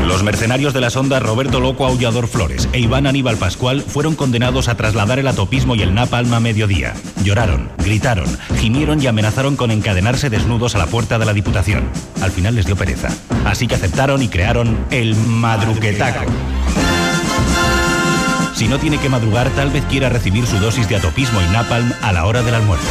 Los mercenarios de la sonda Roberto Loco Aullador Flores e Iván Aníbal Pascual fueron condenados a trasladar el atopismo y el napalm a mediodía. Lloraron, gritaron, gimieron y amenazaron con encadenarse desnudos a la puerta de la Diputación. Al final les dio pereza, así que aceptaron y crearon el Madruquetaco. Si no tiene que madrugar, tal vez quiera recibir su dosis de atopismo y napalm a la hora del almuerzo.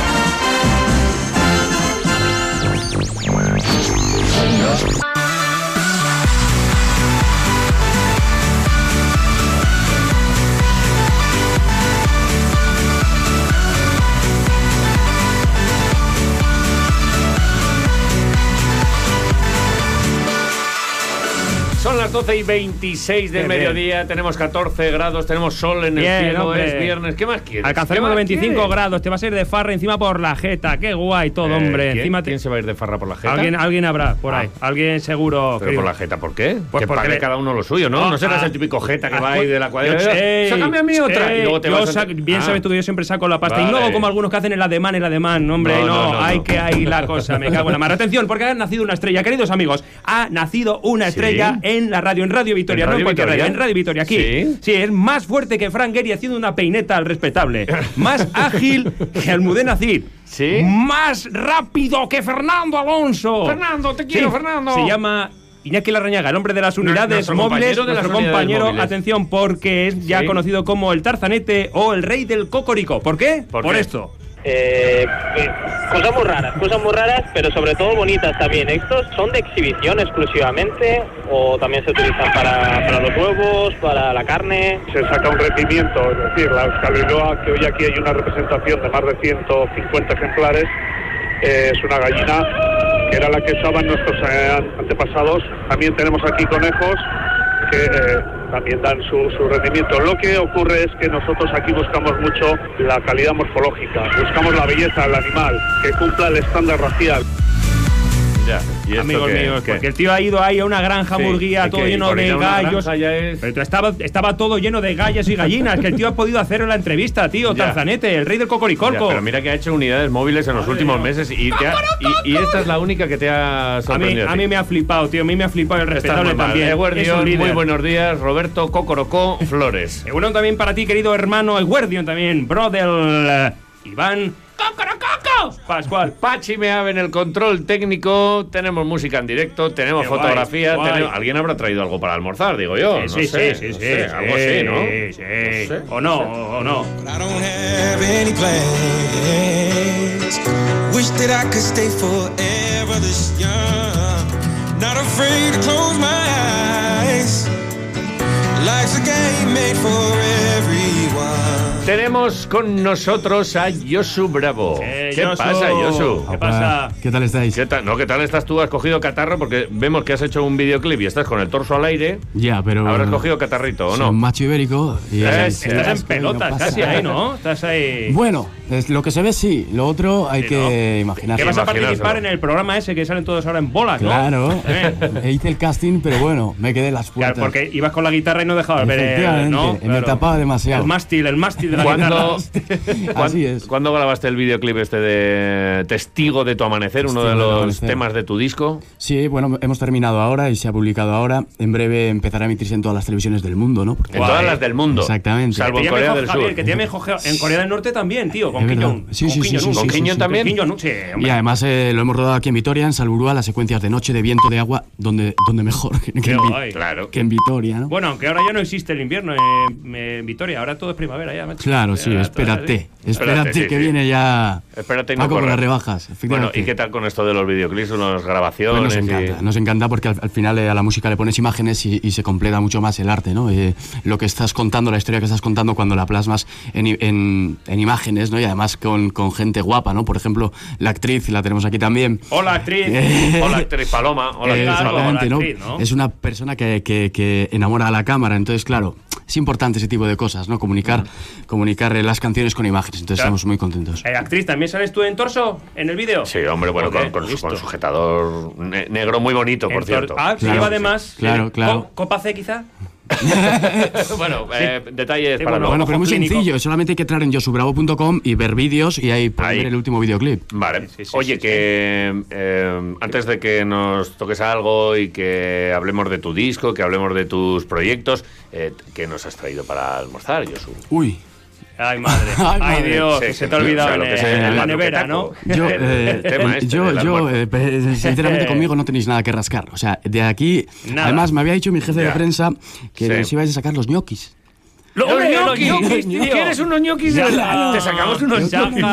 Son las 12:26 del mediodía, tenemos 14 grados, tenemos sol en el cielo, hombre. Es viernes, ¿qué más quieres? Alcanzaremos los 25 grados, te vas a ir de farra encima por la jeta, qué guay todo, hombre. ¿Quién se va a ir de farra por la jeta? Alguien habrá por ahí, alguien seguro. ¿Pero por la jeta por qué? Pues que pague cada uno lo suyo, ¿no? No serás el típico jeta que va ahí de la cuadrilla. Sácame a mí otra. Y luego te vas bien sabes tú que yo siempre saco la pasta. Y luego como algunos que hacen el ademán, hombre, no, hay que ahí la cosa, me cago en la mar. Atención, porque ha nacido una estrella, queridos amigos, ha nacido una estrella en la radio, en Radio Vitoria, no en cualquier radio, en Radio Vitoria, aquí. Sí, es más fuerte que Frank Gehry haciendo una peineta al respetable. Más ágil que Almudena Cid. Sí. Más rápido que Fernando Alonso. Fernando, te quiero, Fernando. Se llama Iñaki Larrañaga, el hombre de las unidades móviles, nuestro compañero, atención, porque es ya conocido como el Tarzanete o el rey del Cocorico. ¿Por qué? Por esto. Cosas muy raras, pero sobre todo bonitas también. ¿Estos son de exhibición exclusivamente o también se utilizan para los huevos, para la carne? Se saca un rendimiento, es decir, la Euskaliloa, que hoy aquí hay una representación de más de 150 ejemplares, es una gallina que era la que usaban nuestros antepasados. También tenemos aquí conejos que también dan su rendimiento. Lo que ocurre es que nosotros aquí buscamos mucho la calidad morfológica, buscamos la belleza del animal, que cumpla el estándar racial. Ya. ¿Y amigos míos, porque el tío ha ido ahí a una granja murguía todo lleno de gallos. Pero estaba todo lleno de gallos y gallinas, que el tío ha podido hacer la entrevista, tío, Tarzanete, el rey del Cocoricolco. Pero mira que ha hecho unidades móviles en los últimos meses y esta es la única que te ha sorprendido. A mí me ha flipado, tío, a mí me ha flipado el respetable también. Muy buenos días, Roberto Cocorocó Flores. Bueno, también para ti, querido hermano, el Guardian también, brother Iván Cocorococo Pascual. Pachi Meave en el control técnico. Tenemos música en directo, tenemos fotografía. Alguien habrá traído algo para almorzar, digo yo. Sí, algo así, ¿no? Sí. O no. Wish that I could stay forever this young. Not afraid to close my eyes. Life's a game made for everyone. Tenemos con nosotros a Josu Bravo. ¿Qué pasa, Josu? ¿Qué pasa? ¿Qué tal estáis? ¿Qué tal estás tú? ¿Has cogido catarro? Porque vemos que has hecho un videoclip y estás con el torso al aire. Ya, pero... ¿Habrás cogido catarrito o no? Soy un macho ibérico. Y estás en pelotas casi ahí, ¿no? Estás ahí... Bueno, lo que se ve sí. Lo otro hay que imaginarse. Que vas a participar en el programa ese que salen todos ahora en bolas, ¿no? Claro. Hice el casting, pero bueno, me quedé en las puertas. Claro, porque ibas con la guitarra y no dejabas ver, ¿no? Me tapaba demasiado. El mástil de la guitarra. Así es. ¿Cuándo grabaste el videoclip de Testigo de tu amanecer, uno de los temas de tu disco? Sí, bueno, hemos terminado ahora y se ha publicado ahora. En breve empezará a emitirse en todas las televisiones del mundo, ¿no? En todas las del mundo. Exactamente. Salvo en Corea del Sur. Que tiene en Corea del Norte también, tío, con Quiñón. Sí. ¿Con Quiñón también? Y además lo hemos rodado aquí en Vitoria, en Salburúa, las secuencias de Noche, de Viento, de Agua, donde mejor que en Vitoria, ¿no? Bueno, aunque ahora ya no existe el invierno en Vitoria, ahora todo es primavera ya, macho. Claro, sí, espérate que viene ya. Espérate y no Paco corras. con las rebajas. Bueno, ¿y qué tal con esto de los videoclips, las grabaciones? Pues nos encanta porque al final a la música le pones imágenes y se completa mucho más el arte, ¿no? Lo que estás contando, la historia que estás contando cuando la plasmas en imágenes, ¿no? Y además con gente guapa, ¿no? Por ejemplo, la actriz, la tenemos aquí también. Hola, actriz. Hola, actriz Paloma. Hola, exactamente, actriz, ¿no? Es una persona que enamora a la cámara, entonces, claro, es importante ese tipo de cosas, ¿no? Comunicar las canciones con imágenes, entonces estamos muy contentos. Actriz, ¿también sales tú en torso en el vídeo? Sí, hombre, bueno, con sujetador negro muy bonito, por cierto. Se lleva además. Claro. ¿Copa C, quizá? Bueno, detalles para luego. Bueno, pero muy sencillo. Solamente hay que entrar en josubravo.com y ver vídeos y ahí pueden ver el último videoclip. Vale. Oye, que antes de que nos toques algo y que hablemos de tu disco, que hablemos de tus proyectos, ¿qué nos has traído para almorzar, Josu? Uy. Ay, madre. Ay, Dios, se te ha olvidado en la nevera, ¿no? Sinceramente, conmigo no tenéis nada que rascar. O sea, de aquí... Nada. Además, me había dicho mi jefe de prensa que nos ibais a sacar los ñoquis. ¡Los ñoquis! ¿Quieres unos ñoquis? Te sacamos unos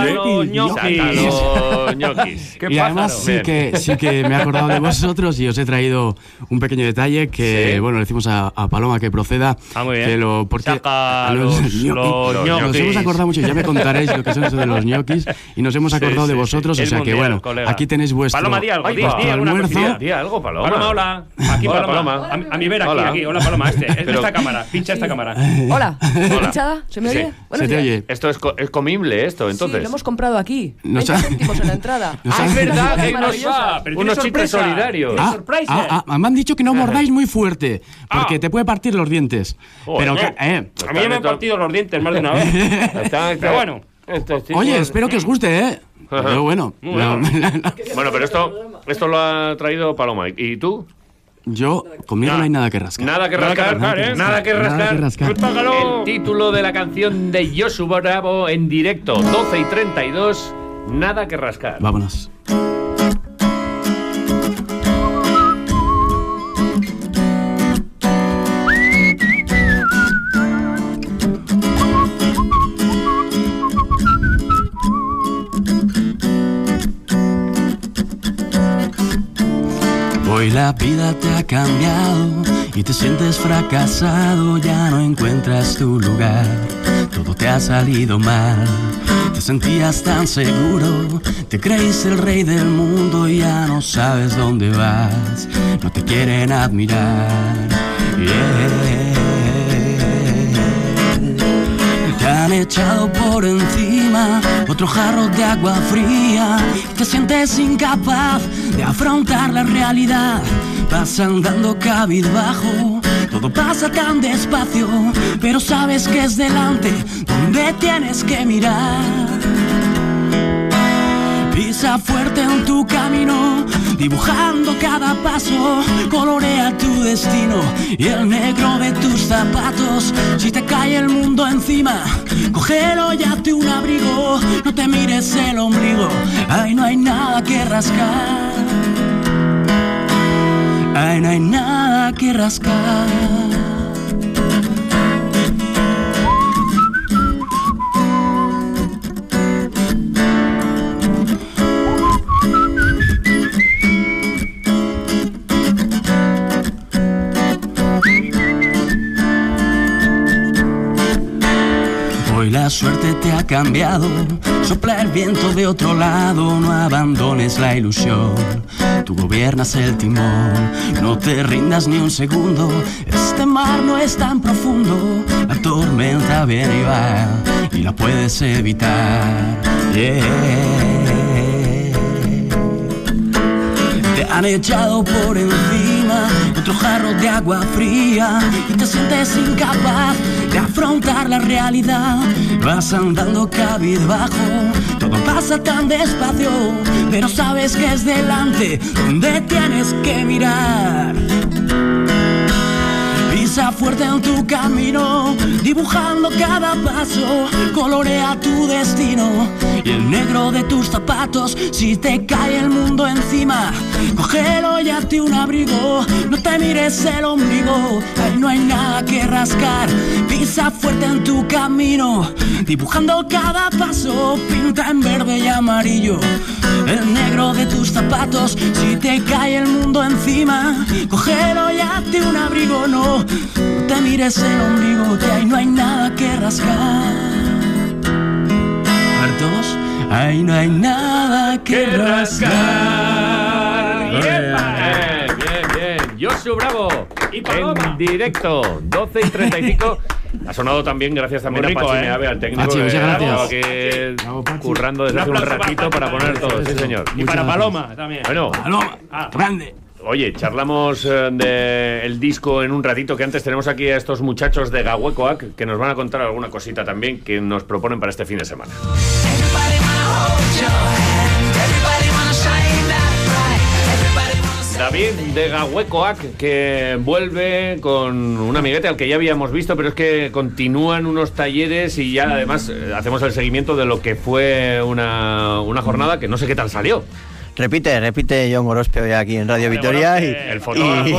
ñoquis. Y además sí que me he acordado de vosotros y os he traído un pequeño detalle que, bueno, le decimos a Paloma que proceda. Muy bien. Que lo, porque saca los ñoquis. Nos hemos acordado mucho, ya me contaréis lo que son eso de los ñoquis y nos hemos acordado de vosotros, o sea que bueno, colega. Aquí tenéis vuestro Paloma, di algo, almuerzo. Di algo, Paloma. Paloma, hola. Aquí, hola, Paloma. A mi vera, aquí. Hola, Paloma. Esta cámara. Pincha esta cámara. Hola. ¿Pinchada? ¿Se me oye? Se te oye. Esto es comible, entonces. Sí, lo hemos comprado aquí. 20 céntimos en la entrada. Es verdad, que hay unos chistes solidarios. Me han dicho que no mordáis muy fuerte, porque te puede partir los dientes. Pero a mí ya me han partido los dientes más de una vez. Pero bueno. Oye, espero que os guste, Pero bueno. Bueno, pero esto lo ha traído Paloma. ¿Y tú? Yo, conmigo no hay nada que rascar. Nada que rascar. Nada que rascar. El título de la canción de Josu Bravo en directo, 12:32, Nada que rascar. Vámonos. Hoy la vida te ha cambiado y te sientes fracasado, ya no encuentras tu lugar, todo te ha salido mal, te sentías tan seguro, te creíste el rey del mundo y ya no sabes dónde vas, no te quieren admirar. Te han echado por encima otro jarro de agua fría, te sientes incapaz de afrontar la realidad, vas andando cabizbajo, todo pasa tan despacio, pero sabes que es delante donde tienes que mirar. Pisa fuerte en tu camino, dibujando cada paso, colorea tu destino y el negro de tus zapatos. Si te cae el mundo encima, cógelo y hazte un abrigo, no te mires el ombligo, ay, no hay nada que rascar, ay, no hay nada que rascar. La suerte te ha cambiado, sopla el viento de otro lado, no abandones la ilusión, tú gobiernas el timón, no te rindas ni un segundo, este mar no es tan profundo, la tormenta viene y va, y la puedes evitar. Te han echado por encima otro jarro de agua fría y te sientes incapaz de afrontar la realidad, vas andando cabizbajo, todo pasa tan despacio, pero sabes que es delante donde tienes que mirar. Pisa fuerte en tu camino, dibujando cada paso, colorea tu destino y el negro de tus zapatos. Si te cae el mundo encima, cógelo y hazte un abrigo, no te mires el ombligo, ahí no hay nada que rascar. Pisa fuerte en tu camino, dibujando cada paso, pinta en verde y amarillo el negro de tus zapatos. Si te cae el mundo encima, cógelo y hazte un abrigo, no te mires el ombligo, que ahí no hay nada que rascar. Hartos, ahí no hay nada que rascar. Bien. Josu Bravo, en directo, 12:35. Ha sonado también, gracias también a Pachi Meave, al técnico. Pachi, muchas gracias. Que currando desde hace un ratito para poner todo. Sí, señor. Y para Paloma también. Bueno, Paloma, grande. Oye, charlamos del disco en un ratito, que antes tenemos aquí a estos muchachos de Gawekkoak que nos van a contar alguna cosita también que nos proponen para este fin de semana. David de Gawekkoak, que vuelve con un amiguete al que ya habíamos visto, pero es que continúan unos talleres y ya además hacemos el seguimiento de lo que fue una jornada que no sé qué tal salió. Repite John Gorospe hoy aquí en Radio Vitoria el fotógrafo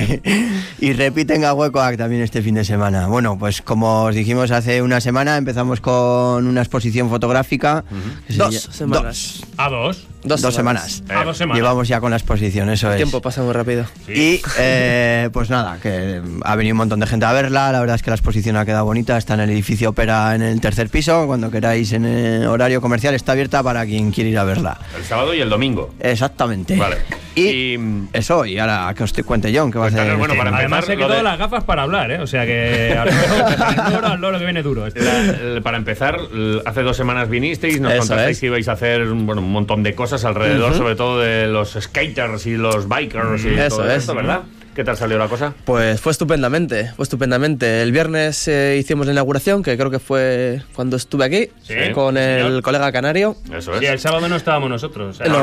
y repite en Gawekkoak también este fin de semana. Bueno, pues como os dijimos hace una semana, empezamos con una exposición fotográfica. Dos semanas. Dos semanas. A 2 semanas. Llevamos ya con la exposición, eso es. El tiempo pasa muy rápido. Sí. Y pues nada, que ha venido un montón de gente a verla. La verdad es que la exposición ha quedado bonita. Está en el edificio Ópera en el 3er piso. Cuando queráis, en el horario comercial está abierta para quien quiera ir a verla. El sábado y el domingo. Exactamente. Vale. Y eso, y ahora que os te cuente John, que va a hacer. Bueno, para además se quedó las gafas para hablar, ¿eh? O sea que al loro que viene duro. Para empezar, hace 2 semanas vinisteis, nos contasteis que ibais a hacer un montón de cosas alrededor, sobre todo de los skaters y los bikers y todo esto, ¿verdad? ¿Qué tal salió la cosa? Pues fue estupendamente. El viernes hicimos la inauguración, que creo que fue cuando estuve aquí, con el colega canario. Eso es. Sí, el sábado no estábamos nosotros. O sea,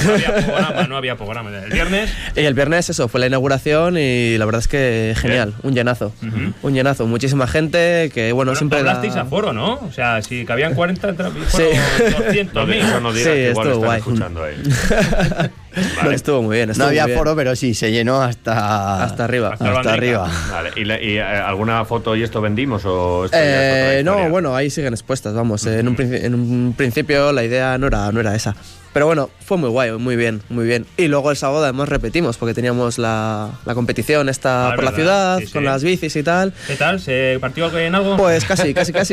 no había programa. El viernes. Y el viernes eso, fue la inauguración y la verdad es que genial, un llenazo. Un llenazo, muchísima gente que bueno siempre... Hablasteis a foro, ¿no? O sea, si cabían 40, fueron 200.000. Eso no digas, que igual están escuchando ahí. Vale. No, estuvo muy bien. No había foro, pero sí, se llenó hasta arriba. Hasta arriba. Vale. ¿Y alguna foto y esto vendimos? O esto no, bueno, ahí siguen expuestas, vamos. En un principio la idea no era esa. Pero bueno, fue muy guay, muy bien. Y luego el sábado además repetimos, porque teníamos la competición esta por la ciudad, con las bicis y tal. ¿Qué tal? ¿Se partió en algo? Pues casi,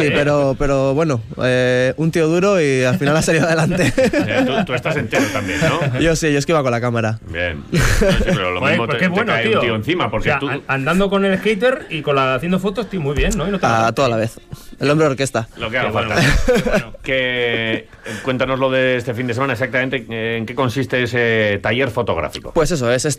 pero bueno, un tío duro y al final ha salido adelante. Tú estás entero también, ¿no? Yo sí, yo es que iba con la cámara. Bien. No, sí, pero lo mismo te cae un tío encima, porque o sea, andando con el skater y haciendo fotos, tío, muy bien, ¿no? Y no a toda la vez. El hombre orquesta. Lo que haga falta. Bueno. Cuéntanos lo de este fin de semana, exactamente en qué consiste ese taller fotográfico. Pues eso es,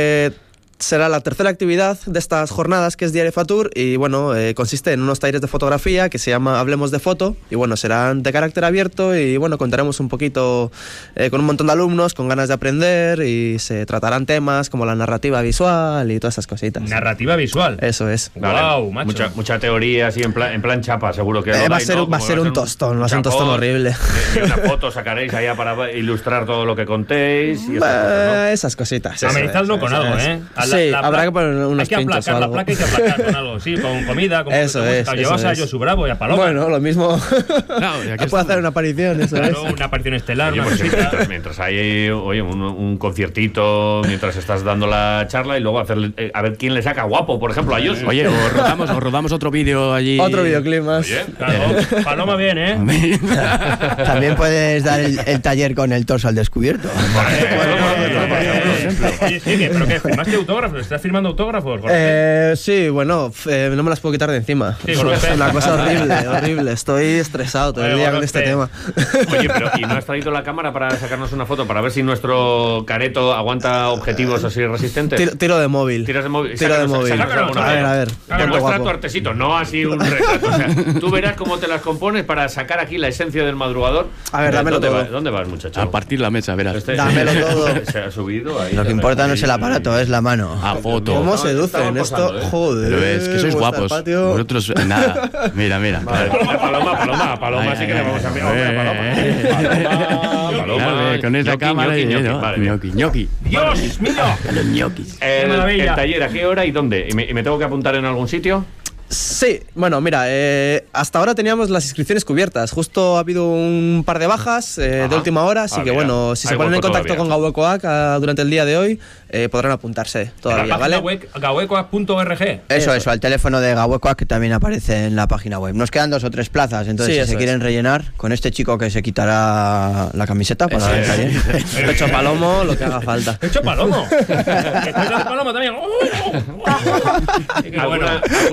será la tercera actividad de estas jornadas, que es Diario Fatur, y bueno, consiste en unos talleres de fotografía que se llama Hablemos de Foto, y bueno, serán de carácter abierto y bueno, contaremos un poquito con un montón de alumnos con ganas de aprender, y se tratarán temas como la narrativa visual y todas esas cositas. ¿Narrativa visual? Eso es. Wow, macho. Mucha teoría así en plan chapa, seguro que va a ser un tostón horrible. Y una foto sacaréis allá para ilustrar todo lo que contéis y esas cositas. Amenizadlo con algo, ¿eh? Sí, habrá que poner unos pinchos o algo. La placa hay que aplacar con algo, sí, con comida, con música. Llevas a Josu Bravo y a Paloma. Bueno, lo mismo. Puede hacer una aparición, eso es. Una aparición estelar, oye, una cosita. Mientras hay un conciertito, mientras estás dando la charla y luego a ver quién le saca guapo, por ejemplo, a Josu. Oye, o rodamos otro vídeo allí. Otro videoclip más. Oye, claro. Paloma bien, ¿eh? También puedes dar el taller con el torso al descubierto. Sí, pero ¿qué? ¿Firmaste autógrafos? ¿Estás firmando autógrafos? Sí, bueno, no me las puedo quitar de encima. Sí, es una cosa horrible. Estoy estresado todo el día con este tema. Oye, pero ¿y no has traído la cámara para sacarnos una foto? Para ver si nuestro careto aguanta objetivos así resistentes. Tiro de móvil. ¿Tiras de móvil? Tiro de móvil. A ver. Muestra tu artesito, no así un retrato. O sea, tú verás cómo te las compones para sacar aquí la esencia del madrugador. A ver, dámelo todo. ¿Dónde vas, muchacho? A partir la mesa, verás. Dámelo todo. Se ha subido ahí. Lo que importa no es el aparato, es la mano. A foto. ¿Cómo seducen esto? Joder. Pero es que sois guapos. Vosotros, nada. Mira. Vale. Paloma, sí que le vamos a mirar. Paloma. Con esa cámara y ñoqui. ¡Dios mío! Los ñoquis. El taller, ¿a qué hora y dónde? ¿Y me tengo que apuntar en algún sitio? Sí, bueno, mira, hasta ahora teníamos las inscripciones cubiertas. Justo ha habido un par de bajas de última hora, así que bueno, si se ponen en contacto con Gawekkoak durante el día de hoy, podrán apuntarse todavía, ¿vale? Gawekkoak.org. Eso, al teléfono de Gawekkoak, que también aparece en la página web. Nos quedan 2 o 3 plazas, entonces si se quieren rellenar con este chico que se quitará la camiseta para el taller. Pecho palomo, lo que haga falta. ¡Pecho palomo! ¡Pecho palomo también! ¿Alguna cosita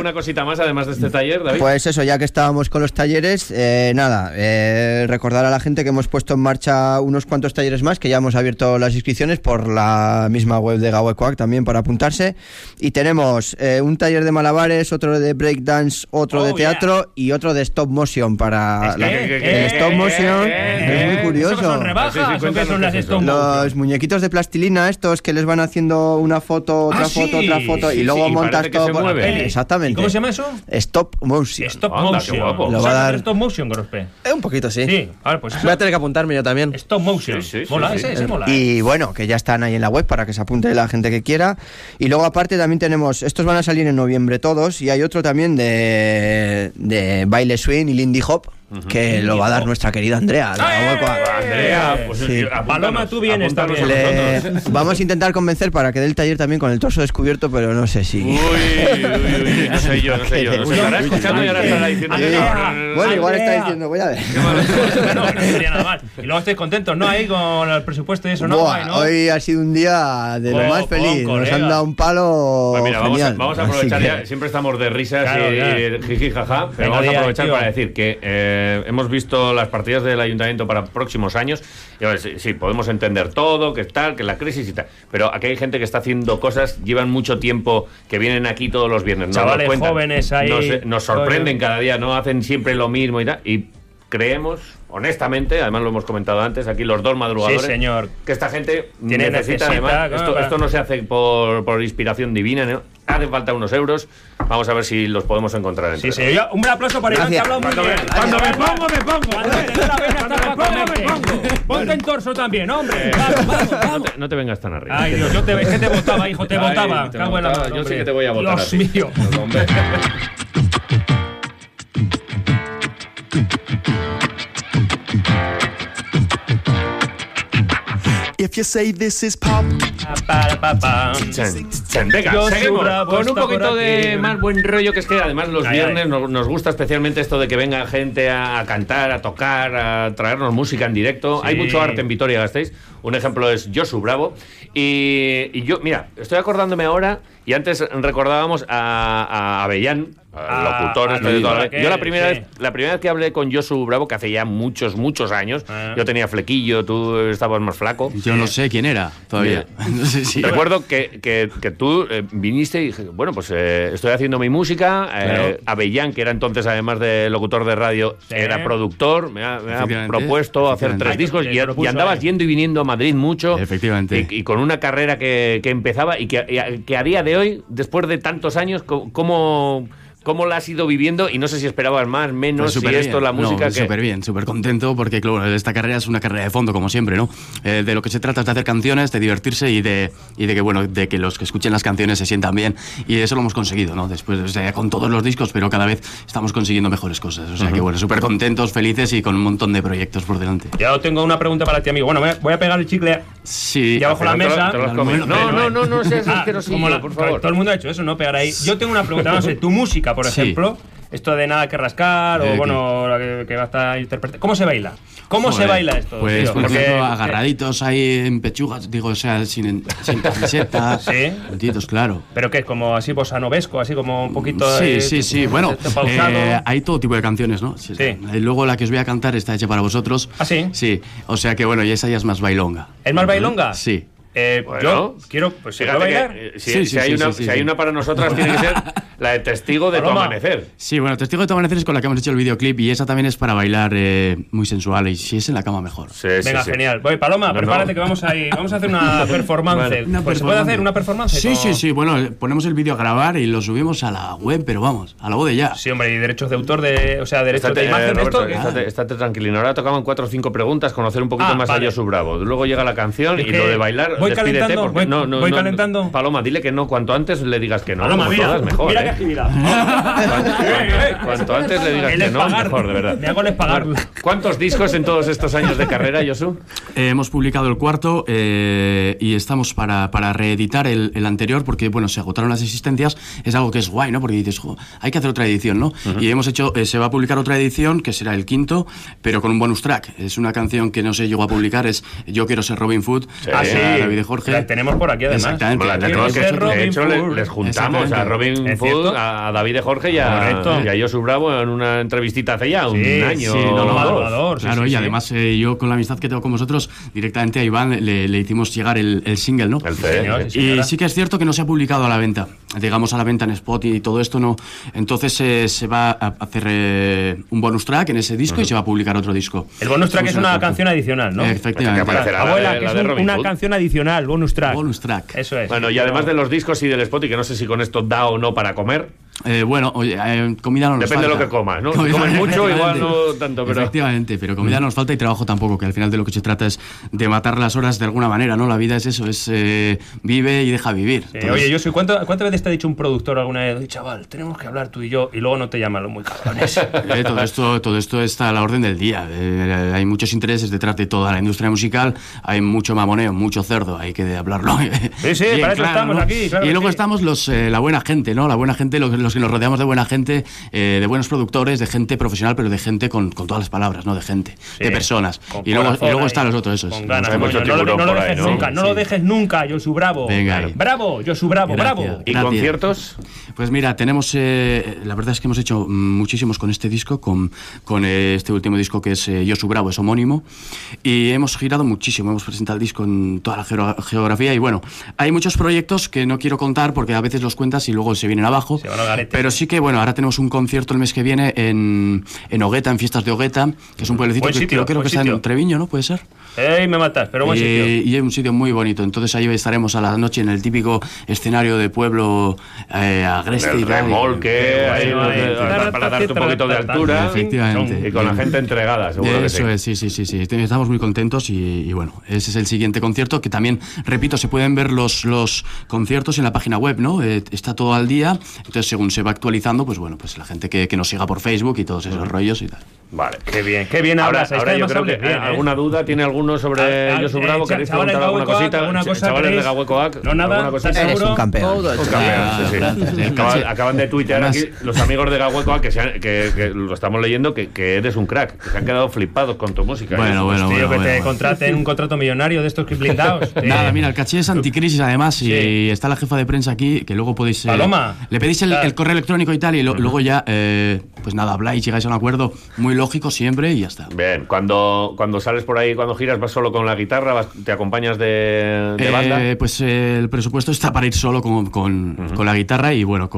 cosita más además de este taller, David? Pues eso, ya que estábamos con los talleres, recordar a la gente que hemos puesto en marcha unos cuantos talleres más, que ya hemos abierto las inscripciones por la misma web de GAWECOAC también para apuntarse. Y tenemos un taller de malabares, otro de breakdance, otro de teatro y otro de stop motion para el stop motion. Es muy curioso. ¿Son rebajas o qué son las stop motion? Los muñequitos de plastilina estos que les van haciendo una foto, otra foto y luego montas todo. Exactamente. ¿Cómo se llama eso? Stop motion. Stop motion. Qué guapo. Lo va a dar stop motion, Gorospe? Un poquito, sí. Sí, a ver, pues voy a tener que apuntarme yo también. Stop motion. Mola, ese mola. Y bueno, que ya están ahí en la web para que se apunte la gente que quiera. Y luego aparte también tenemos, estos van a salir en noviembre todos, y hay otro también de baile swing y lindy hop, que lo va a dar nuestra querida Andrea. Andrea, pues sí. Paloma, tú vienes también. Vamos a intentar convencer para que dé el taller también con el torso descubierto, pero no sé si... Uy, no sé yo. Nos estará escuchando y ahora estará diciendo... Bueno, igual está diciendo, voy a ver. No sería nada mal. Y luego estáis contentos, ¿no? Ahí con el presupuesto y eso, ¿no? Hoy ha sido un día de lo más feliz. Nos han dado un palo. Pues mira, genial. vamos a aprovechar ya. Siempre estamos de risas y jiji, jaja, pero vamos a aprovechar para decir que hemos visto las partidas del ayuntamiento para próximos años y a ver, sí, podemos entender todo, que tal, que la crisis y tal, pero aquí hay gente que está haciendo cosas, llevan mucho tiempo, que vienen aquí todos los viernes, chavales jóvenes ahí, nos sorprenden cada día, no hacen siempre lo mismo y tal, y creemos, honestamente, además lo hemos comentado antes, aquí los dos madrugadores, sí, señor, que esta gente necesita además, esto no se hace por inspiración divina, ¿no? Hacen falta unos euros, vamos a ver si los podemos encontrar entre sí, un aplauso para Iván, que ha hablado muy bien. Cuando me pongo. Cuando me pongo. Ponte en torso también, hombre. Vamos. No te vengas tan arriba. Ay, Dios, es que te votaba, hijo, te votaba. Yo sí que te voy a votar. Dios mío. If you say this is pop. Venga, seguimos con un poquito de más buen rollo, que es que además los viernes nos gusta especialmente esto de que venga gente a cantar, a tocar, a traernos música en directo. Sí. Hay mucho arte en Vitoria-Gasteiz. Un ejemplo es Josu Bravo. Y yo, mira, estoy acordándome ahora, y antes recordábamos a Avellán, locutor de toda la... Yo la primera vez que hablé con Josu Bravo, que hace ya muchos años, yo tenía flequillo, tú estabas más flaco. Yo no sé quién era todavía. No sé si... Recuerdo que tú viniste y dije, bueno, pues estoy haciendo mi música. Claro. Avellán, que era entonces, además de locutor de radio, era productor, me ha propuesto hacer 3 discos y andabas yendo y viniendo a Madrid mucho. Efectivamente. Y con una carrera que empezaba y que a día de hoy, después de tantos años, ¿Cómo la has ido viviendo? Y no sé si esperabas más, menos, pues si esto, la música... No, súper bien, súper contento, porque claro, esta carrera es una carrera de fondo, como siempre, ¿no? De lo que se trata es de hacer canciones, de divertirse y de que los que escuchen las canciones se sientan bien. Y eso lo hemos conseguido, ¿no? Después, o sea, con todos los discos, pero cada vez estamos consiguiendo mejores cosas. O sea que bueno, súper contentos, felices y con un montón de proyectos por delante. Ya tengo una pregunta para ti, amigo. Bueno, voy a pegar el chicle ya bajo la mesa. No seas asquerosillo, por favor. Todo el mundo ha hecho eso, ¿no? Pegar ahí. Yo tengo una pregunta, no sé, tu música, por ejemplo, esto de nada que rascar, o bueno, que va a estar interpretando. ¿Cómo se baila? ¿Cómo se baila esto? Pues, tío? por ejemplo, agarraditos ahí en pechugas, digo, o sea, sin camiseta. ¿Sí? Juntitos, claro. ¿Pero qué es? ¿Como así bosanovesco? ¿Así como un poquito...? Sí. Bueno, hay todo tipo de canciones, ¿no? Sí. Y luego la que os voy a cantar está hecha para vosotros. ¿Ah, sí? Sí. O sea que, bueno, y esa ya es más bailonga. ¿Es más bailonga? Sí. Bueno, yo quiero, pues si bailar. Si hay una para nosotras, tiene que ser la de Testigo de tu amanecer. Sí, bueno, Testigo de tu amanecer es con la que hemos hecho el videoclip, y esa también es para bailar muy sensual, y si es en la cama mejor. Venga, genial. Voy, Paloma, prepárate que vamos a hacer una performance. ¿Se puede hacer una performance? Sí. Bueno, ponemos el vídeo a grabar y lo subimos a la web, pero vamos, a la voz de ya. Sí, hombre, y derechos de autor derechos de imagen, Roberto, estate tranquilo. Ahora tocaban 4 o 5 preguntas, conocer un poquito más a Josu Bravo. Luego llega la canción y lo de bailar. Voy calentando, voy calentando. Paloma, dile que no, cuanto antes le digas que no. Paloma, mira, mejor, mira qué actividad. Cuanto antes le digas que no, mejor, de verdad. Me hago les pagar. ¿Cuántos discos en todos estos años de carrera, Josu? Hemos publicado el 4 y estamos para reeditar el anterior, porque bueno, se agotaron las existencias. Es algo que es guay, ¿no? Porque dices, hay que hacer otra edición, ¿no? Y hemos hecho, se va a publicar otra edición, que será el 5º, pero con un bonus track. Es una canción que no se llegó a publicar, es Yo quiero ser Robin Hood, David y Jorge. La tenemos por aquí, además. Exactamente. De hecho, les juntamos a Robin Hood a David de Jorge y a Josu Bravo en una entrevistita hace ya un año. Claro, y además yo con la amistad que tengo con vosotros, directamente a Iván le hicimos llegar el single, ¿no? Y sí que es cierto que no se ha publicado a la venta, digamos a la venta en Spotify y todo esto no. Entonces se va a hacer un bonus track en ese disco y se va a publicar otro disco. El bonus track es una canción adicional, ¿no? Efectivamente. Abuela, que es una canción adicional, bonus track. Bonus track. Eso es. Bueno, y además de los discos y del Spotify, que no sé si con esto da o no para comer. Bueno, oye, comida no nos falta. Depende de lo que comas, ¿no? Si comes mucho, igual no tanto, pero... Efectivamente, pero comida no nos falta y trabajo tampoco, que al final de lo que se trata es de matar las horas de alguna manera, ¿no? La vida es eso, es vive y deja vivir. Sí, oye, yo soy ¿cuántas veces te ha dicho un productor alguna vez? Oye, chaval, tenemos que hablar tú y yo, y luego no te llaman los muy cabrones? Todo esto está a la orden del día. Hay muchos intereses detrás de toda la industria musical, hay mucho mamoneo, mucho cerdo, hay que hablarlo. Sí, bien, para eso estamos, ¿no? Aquí. Claro, y luego estamos la buena gente, ¿no? La buena gente, los que nos rodeamos de buena gente, de buenos productores, de gente profesional, pero de gente con todas las palabras, ¿no? De gente, de personas. Y luego están los otros, esos. Con ganas, no lo dejes nunca, Josu Bravo. Venga. Bravo, Josu Bravo, bravo. ¿Y conciertos? Pues mira, tenemos, la verdad es que hemos hecho muchísimos con este disco, con este último disco que es Josu Bravo, es homónimo, y hemos girado muchísimo, hemos presentado el disco en toda la geografía, y bueno, hay muchos proyectos que no quiero contar porque a veces los cuentas y luego se vienen abajo, pero sí que, bueno, ahora tenemos un concierto el mes que viene en Ogueta, en Fiestas de Ogueta, que es un pueblecito que creo que está en Treviño, ¿no? ¿Puede ser? Me matas, pero buen sitio. Y es un sitio muy bonito, entonces ahí estaremos a la noche en el típico escenario de pueblo agreste y tal. Remolque, para darte un poquito de altura. Efectivamente. Y con la gente entregada, seguro que sí. Eso es, sí. Estamos muy contentos y bueno, ese es el siguiente concierto, que también, repito, se pueden ver los conciertos en la página web, ¿no? Está todo al día, entonces según se va actualizando, pues bueno, pues la gente que nos siga por Facebook y todos esos rollos y tal. Vale. Qué bien hablas. Ahora yo creo que alguna duda tiene alguno sobre Josu Bravo. ¿Queréis preguntar alguna cosita? Chavales de Gahuecoac. No, nada. Eres un campeón. Acaban de tuitear aquí los amigos de Gahuecoac que lo estamos leyendo, que eres un crack, que se han quedado flipados con tu música. Bueno, que te contraten un contrato millonario de estos que blindados. Nada, mira, el caché es anticrisis además, y está la jefa de prensa aquí, que luego podéis... Paloma. Le pedís el correo electrónico y tal, y luego ya, pues nada, habláis, llegáis a un acuerdo muy lógico siempre y ya está. Bien, cuando sales por ahí, cuando giras, ¿vas solo con la guitarra? ¿Te acompañas de banda? Pues el presupuesto está para ir solo con la guitarra y bueno,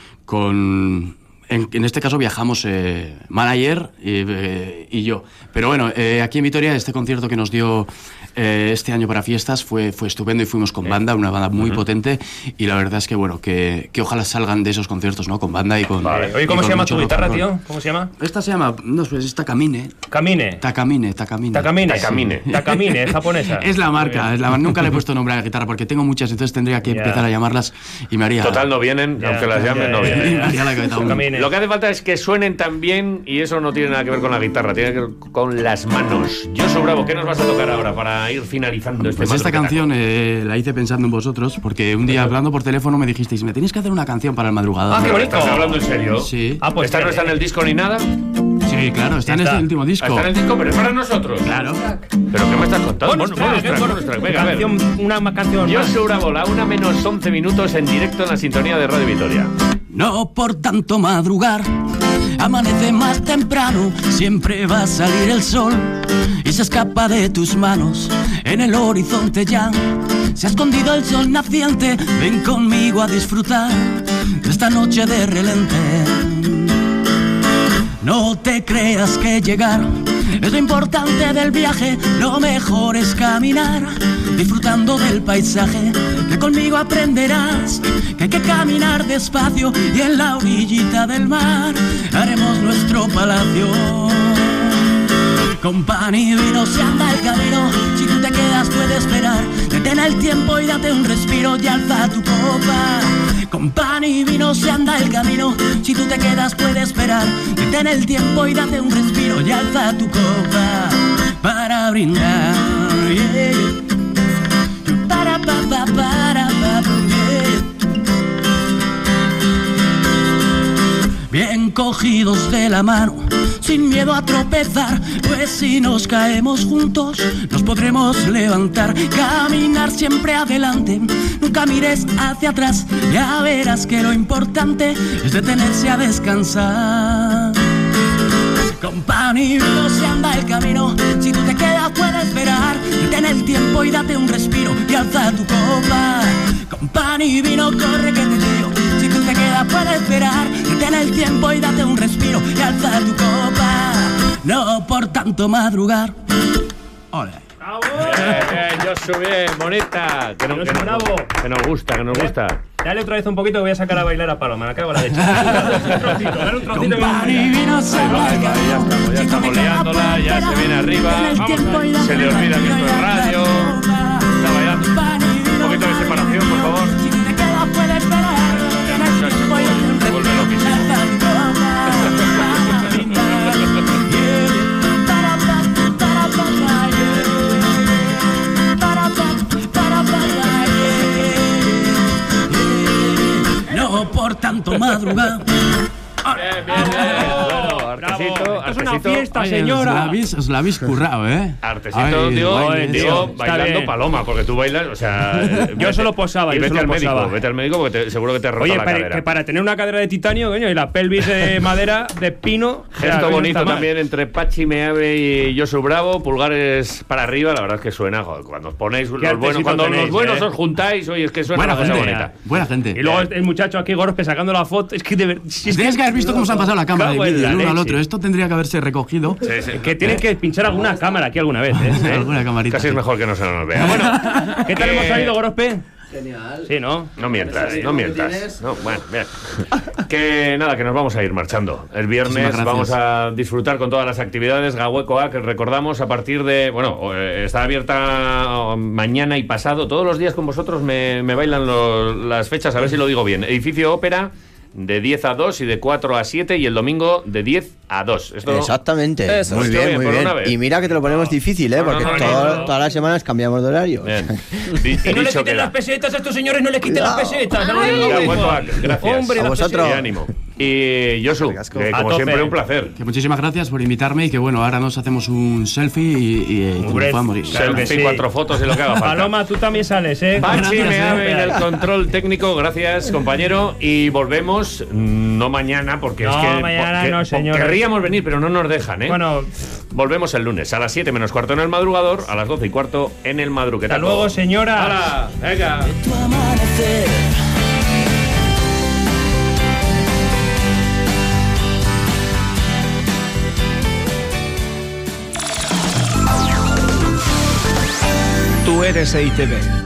en este caso viajamos manager y yo. Pero bueno, aquí en Vitoria este concierto que nos dio este año para fiestas fue estupendo y fuimos con banda, una banda muy potente, y la verdad es que bueno, que ojalá salgan de esos conciertos, ¿no? Con banda y con... Vale. Oye, ¿cómo se llama tu guitarra, tío? ¿Cómo se llama? Esta se llama, no, pues es Takamine. Takamine, japonesa. Es la marca, nunca le he puesto nombre a la guitarra porque tengo muchas, entonces tendría que empezar a llamarlas y me haría... Total, no vienen, aunque las llamen, no vienen. Lo que hace falta es que suenen tan bien, y eso no tiene nada que ver con la guitarra, tiene que ver con las manos. Josu Bravo, ¿qué nos vas a tocar ahora para ir finalizando este? Pues esta canción la hice pensando en vosotros, porque un día hablando por teléfono me dijisteis, me tenéis que hacer una canción para el madrugador. Ah, qué bonito. ¿Estás hablando en serio? Sí. Pues ¿Esta no está en el disco ni nada? Sí, claro, está en este último disco. Está en el disco, pero es para nosotros. Claro. ¿Pero qué me estás contando? Bonus track. Venga, a ver. Una canción. Josu Bravo, la 1:11 en directo en la sintonía de Radio Vitoria. No por tanto madrugar, amanece más temprano, siempre va a salir el sol y se escapa de tus manos. En el horizonte ya se ha escondido el sol naciente. Ven conmigo a disfrutar de esta noche de relente. No te creas que llegar es lo importante del viaje, lo mejor es caminar, disfrutando del paisaje, que conmigo aprenderás que hay que caminar despacio y en la orillita del mar haremos nuestro palacio. Con pan y vino se anda el camino, si tú te quedas puedes esperar, detén el tiempo y date un respiro y alza tu copa. Con pan y vino se anda el camino, si tú te quedas puedes esperar, detén el tiempo y date un respiro y alza tu copa para brindar. Para bien cogidos de la mano, sin miedo a tropezar, pues si nos caemos juntos nos podremos levantar. Caminar siempre adelante, nunca mires hacia atrás, ya verás que lo importante es detenerse a descansar. Con pan y vino se anda el camino, si tú te quedas puedes esperar. Detén el tiempo y date un respiro y alza tu copa. Con pan y vino corre que te tiro, si tú te quedas puedes esperar. Detén el tiempo y date un respiro y alza tu copa. No por tanto madrugar. Hola. Josu, bien, bonita. Que nos gusta, que nos gusta. Dale otra vez un poquito que voy a sacar a bailar a Paloma. Me cago en la leche. Dale un trocito. Ya estamos liándola, ya se viene arriba. Se le olvida que esto es radio. Está bailando. Un poquito de separación, por favor. Se vuelve loquísimo. No por tanto madrugar. Artesito, esto es una fiesta, señora. Os la habéis currado, ¿eh? Artesito, digo, bailando Paloma, porque tú bailas, o sea... Yo solo posaba, y vete al médico porque seguro que te rota la cadera. Oye, que para tener una cadera de titanio, coño, y la pelvis de madera, de pino... Gesto bonito también entre Pachi Meave y Josu Bravo, pulgares para arriba, la verdad es que suena, joder, cuando os ponéis los buenos, cuando los buenos os juntáis, oye, es que suena una cosa bonita. Buena gente. Y luego el muchacho aquí, Gorospe, sacando la foto, es que tienes que haber visto cómo se han pasado la cámara de vídeo el uno al otro. Esto tendría que haberse recogido. Que tienen que pinchar alguna cámara aquí alguna vez, ¿eh? Alguna camarita. Casi es mejor que no se nos vea. Bueno, ¿qué tal hemos salido, Gorospe? Genial. Sí, ¿no? No mientas. No, bueno, bien. Que nada, que nos vamos a ir marchando. El viernes vamos a disfrutar con todas las actividades. Gauekoak, que recordamos a partir de... Bueno, está abierta mañana y pasado. Todos los días con vosotros me bailan las fechas, a ver si lo digo bien. Edificio Ópera, de 10 a 2 y de 4 a 7, y el domingo de 10 a 2. ¿Esto? Exactamente. Eso. Muy bien, muy bien. Y mira que te lo ponemos difícil, porque todas las semanas cambiamos de horario. Y no le quiten las pesetas a estos señores, no les quiten las pesetas. Gracias. Hombre, a vosotros. Y ánimo. Y Josu, que como siempre un placer. Que muchísimas gracias por invitarme y que bueno, ahora nos hacemos un selfie y triunfamos a morir. Selfie, 4 fotos y lo que haga falta. Paloma, tú también sales, ¿eh? Pachi Meave en el control técnico, gracias compañero. Y volvemos, no mañana, porque no, es que mañana no, señor. Querríamos venir, pero no nos dejan, ¿eh? Bueno, volvemos el lunes a las 7 menos cuarto en el madrugador, a las 12 y cuarto en el madruquetaco. Hasta luego, señora. ¡Hala! Venga. Tú eres EITV.